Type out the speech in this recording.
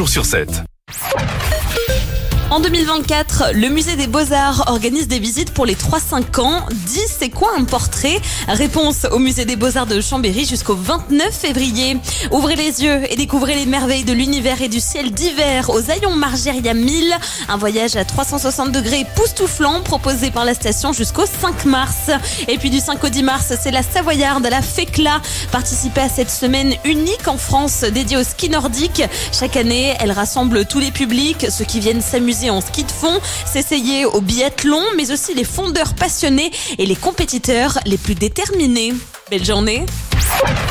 jours sur 7. En 2024, le musée des Beaux-Arts organise des visites pour les 3-5 ans. Dis, c'est quoi un portrait? Réponse au musée des Beaux-Arts de Chambéry jusqu'au 29 février. Ouvrez les yeux et découvrez les merveilles de l'univers et du ciel d'hiver aux Haillons Margeria 1000. Un voyage à 360 degrés époustouflant proposé par la station jusqu'au 5 mars. Et puis du 5 au 10 mars, c'est la Savoyarde, la FECLA. Participez à cette semaine unique en France dédiée au ski nordique. Chaque année, elle rassemble tous les publics, ceux qui viennent s'amuser en ski de fond, s'essayer au biathlon, mais aussi les fondeurs passionnés et les compétiteurs les plus déterminés. Belle journée!